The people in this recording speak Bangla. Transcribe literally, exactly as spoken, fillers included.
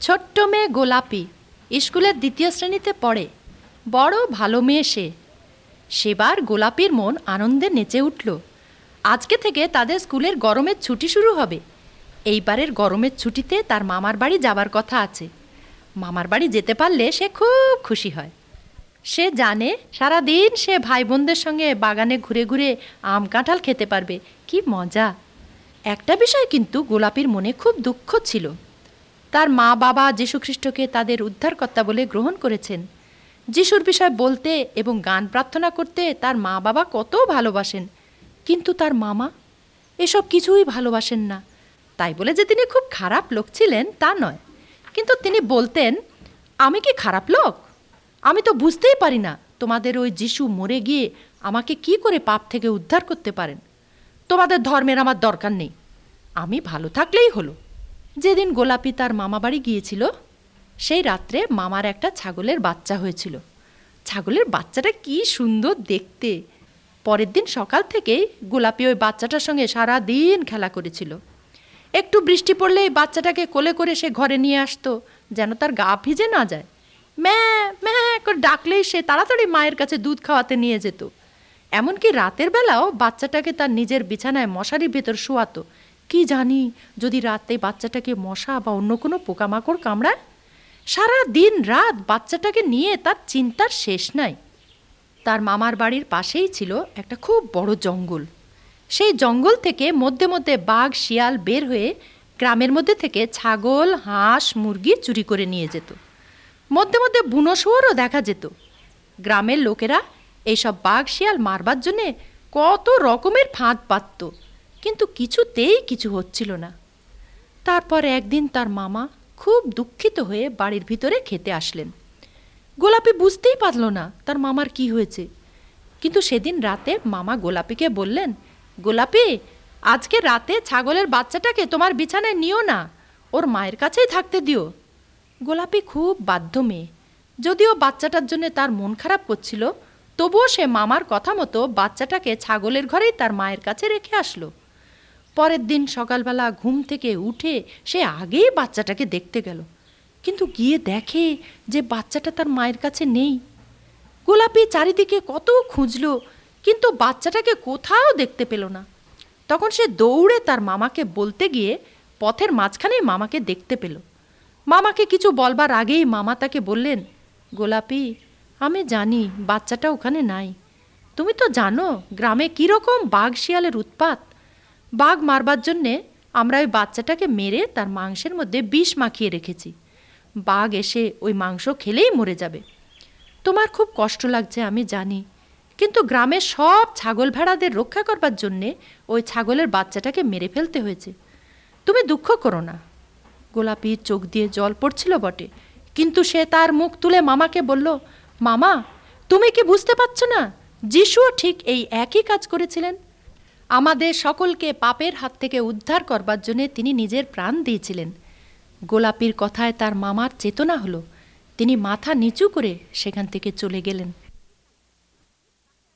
ছোট্ট মেয়ে গোলাপি স্কুলের দ্বিতীয় শ্রেণীতে পড়ে। বড় ভালো মেয়ে সে। সেবার গোলাপির মন আনন্দে নেচে উঠল। আজকে থেকে তাদের স্কুলের গরমের ছুটি শুরু হবে। এইবারের গরমের ছুটিতে তার মামার বাড়ি যাবার কথা আছে। মামার বাড়ি যেতে পারলে সে খুব খুশি হয়। সে জানে সারাদিন সে ভাই বোনদের সঙ্গে বাগানে ঘুরে ঘুরে আম কাঁঠাল খেতে পারবে। কি মজা! একটা বিষয় কিন্তু গোলাপির মনে খুব দুঃখ ছিল। তার মা বাবা যীশুখ্রিস্টকে তাদের উদ্ধারকর্তা বলে গ্রহণ করেছেন। যিশুর বিষয় বলতে এবং গান প্রার্থনা করতে তার মা বাবা কত ভালোবাসেন, কিন্তু তার মামা এসব কিছুই ভালোবাসেন না। তাই বলে যে তিনি খুব খারাপ লোক ছিলেন তা নয়, কিন্তু তিনি বলতেন, আমি কি খারাপ লোক? আমি তো বুঝতেই পারি না তোমাদের ওই যিশু মরে গিয়ে আমাকে কি করে পাপ থেকে উদ্ধার করতে পারেন। তোমাদের ধর্মের আমার দরকার নেই, আমি ভালো থাকলেই হলো। যেদিন গোলাপি তার মামা বাড়ি গিয়েছিল সেই রাত্রে মামার একটা ছাগলের বাচ্চা হয়েছিল। ছাগলের বাচ্চাটা কি সুন্দর দেখতে! পরের দিন সকাল থেকেই গোলাপি ওই বাচ্চাটার সঙ্গে সারা দিন খেলা করেছিল। একটু বৃষ্টি পড়লেই বাচ্চাটাকে কোলে করে সে ঘরে নিয়ে আসতো, যেন তার গা ভিজে না যায়। ম্যাঁ ম্যাঁ করে ডাকলেই সে তাড়াতাড়ি মায়ের কাছে দুধ খাওয়াতে নিয়ে যেত। এমনকি রাতের বেলাও বাচ্চাটাকে তার নিজের বিছানায় মশারির ভেতর শোয়াতো। কি জানি যদি রাতে বাচ্চাটাকে মশা বা অন্য কোনো পোকামাকড় কামড়ায়। সারা দিন রাত বাচ্চাটাকে নিয়ে তার চিন্তার শেষ নাই। তার মামার বাড়ির পাশেই ছিল একটা খুব বড় জঙ্গল। সেই জঙ্গল থেকে মধ্যে মধ্যে বাঘ শিয়াল বের হয়ে গ্রামের মধ্যে থেকে ছাগল হাঁস মুরগি চুরি করে নিয়ে যেত। মধ্যে মধ্যে বুনো শুয়োরও দেখা যেত। গ্রামের লোকেরা এইসব বাঘ শিয়াল মারবার জন্যে কত রকমের ফাঁদ পাতত, কিন্তু কিছুতেই কিছু হচ্ছিল না। তারপর একদিন তার মামা খুব দুঃখিত হয়ে বাড়ির ভিতরে খেতে আসলেন। গোলাপি বুঝতেই পারল না তার মামার কি হয়েছে, কিন্তু সেদিন রাতে মামা গোলাপিকে বললেন, গোলাপি, আজকে রাতে ছাগলের বাচ্চাটাকে তোমার বিছানায় নিও না, ওর মায়ের কাছেই থাকতে দিও। গোলাপি খুব বাধ্য মেয়ে, যদিও বাচ্চাটার জন্য তার মন খারাপ করছিল, তবুও সে মামার কথা মতো বাচ্চাটাকে ছাগলের ঘরেই তার মায়ের কাছে রেখে আসলো। পরের দিন সকালবেলা ঘুম থেকে উঠে সে আগেই বাচ্চাটাকে দেখতে গেল, কিন্তু গিয়ে দেখে যে বাচ্চাটা তার মায়ের কাছে নেই। গোলাপি চারিদিকে কত খুঁজল, কিন্তু বাচ্চাটাকে কোথাও দেখতে পেল না। তখন সে দৌড়ে তার মামাকে বলতে গিয়ে পথের মাঝখানেই মামাকে দেখতে পেল। মামাকে কিছু বলবার আগেই মামা তাকে বললেন, গোলাপি, আমি জানি বাচ্চাটা ওখানে নাই। তুমি তো জানো গ্রামে কীরকম বাঘ শিয়ালের উৎপাত। বাঘ মারবার জন্যে আমরা ওই বাচ্চাটাকে মেরে তার মাংসের মধ্যে বিষ মাখিয়ে রেখেছি। বাঘ এসে ওই মাংস খেলেই মরে যাবে। তোমার খুব কষ্ট লাগছে আমি জানি, কিন্তু গ্রামের সব ছাগল ভেড়াদের রক্ষা করবার জন্যে ওই ছাগলের বাচ্চাটাকে মেরে ফেলতে হয়েছে। তুমি দুঃখ করো না। গোলাপির চোখ দিয়ে জল পড়ছিল বটে, কিন্তু সে তার মুখ তুলে মামাকে বলল, মামা, তুমি কি বুঝতে পারছো না, যিশুও ঠিক এই একই কাজ করেছিলেন। আমাদের সকলকে পাপের হাত থেকে উদ্ধার করবার জন্যে তিনি নিজের প্রাণ দিয়েছিলেন। গোলাপির কথায় তার মামার চেতনা হলো। তিনি মাথা নিচু করে সেখান থেকে চলে গেলেন।